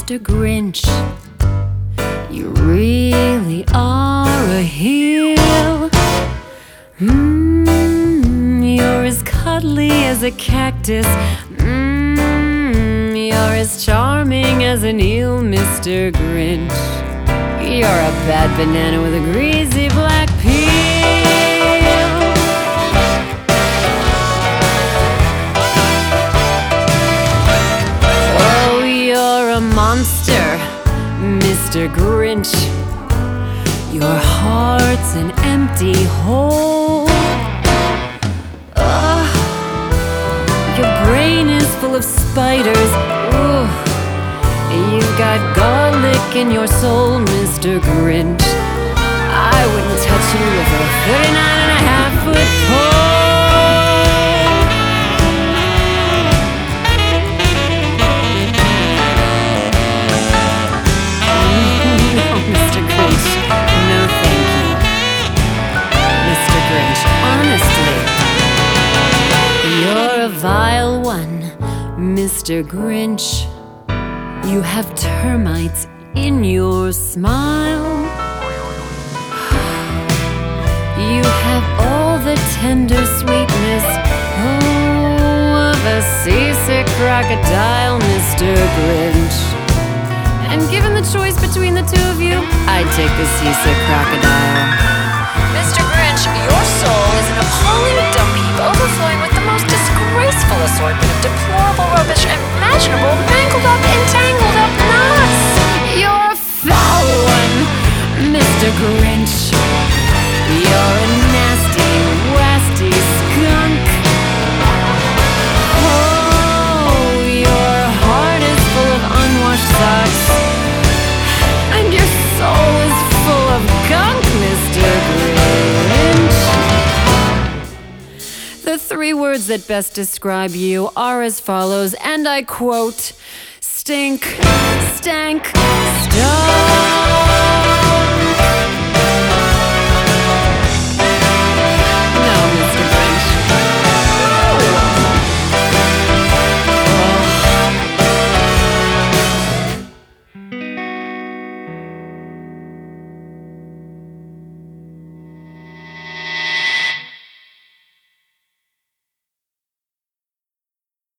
Mr. Grinch, you really are a heel. You're as cuddly as a cactus. You're as charming as an eel, Mr. Grinch. You're a bad banana with a greasy black peel. Oh, you're a monster, Mr. Grinch. Your heart's an empty hole. Your brain is full of spiders. Ooh. You've got garlic in your soul, Mr. Grinch. I wouldn't touch you with a 39.5-foot pole. No, Mr. Grinch. No, thank you. Mr. Grinch, honestly, you're a vile one, Mr. Grinch. You have termites in your smile. You have all the tender sweetness, of a seasick crocodile, Mr. Grinch. And given the choice between the two of you, I'd take the seasick crocodile. Mr. Grinch, your soul is an appalling dump heap overflowing with the most disgraceful assortment of deplorable rubbish imaginable, mangled up, entangled up knots. You're a foul one, Mr. Grinch. You're a nasty, wasty skunk. Oh, your heart is full of unwashed socks, and your soul is full of gunk, Mr. Grinch. The three words that best describe you are as follows, and I quote: stink, stank, stop.